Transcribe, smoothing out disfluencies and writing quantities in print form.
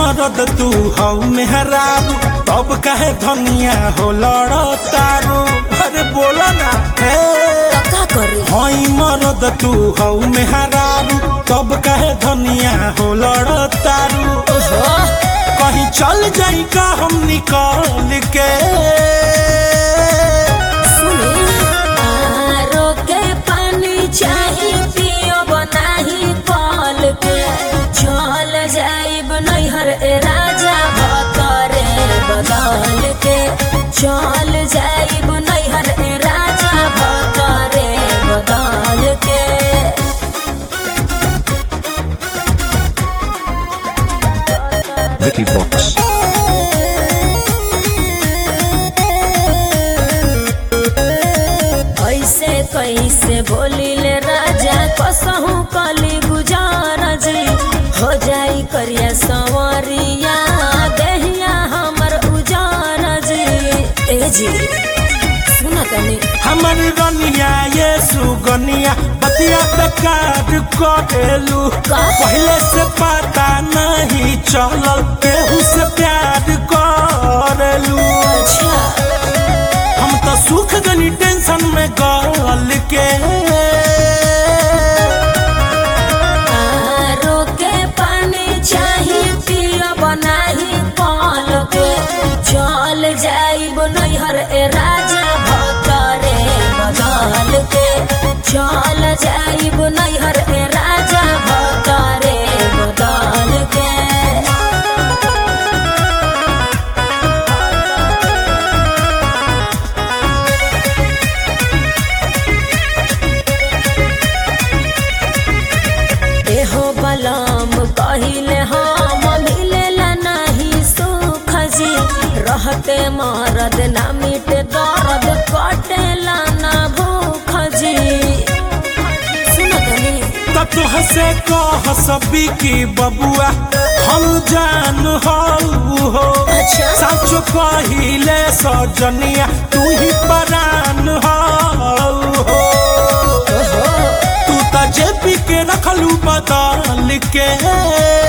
मरद तू हौ मेहरारू तब कहे धनिया हो लड़तारू। अरे बोला ना हे का करे हई मरद तू हौ मेहरारू तब कहे धनिया हो लड़तारू। कहीं चल जाई का हम निकाल के रोके पानी चाही पियो बनाही पाल के चल जाइब नैहर राजा भतरे बदल के चल जाइब नैहर राजा भतरे बदल के Vicky Box. ऐसे कैसे बोलिले राजा कसहू कली गुजारा जी हो जाई करिया संवरिया देहिया हमर उजारा जी। ए जी सुना तनी हमर रनिया ये सुगनिया बतिया बेकार करेलू। पहले से पता नहीं चलल केहू से प्यार करेलू। अच्छा हम तो सुख गनी टेंशन में गल के रोके पानी चाही पियो बनाही पाल के चल जाइब नैहर राजा भतरे बदल के चल जाइब नैहर राजा भतरे बदल के। एहो बलम कहिले हम मिलेला नहीं सुख जी रहते मरद ना मिटे दर्द कटेला ना भूख जी। सुनतनी तो तुहसे कह सबी की बबुआ हम जान हो। अच्छा सच कहिले सजनिया तू ही परान हो। तू तो जेपी के रखलू बदल के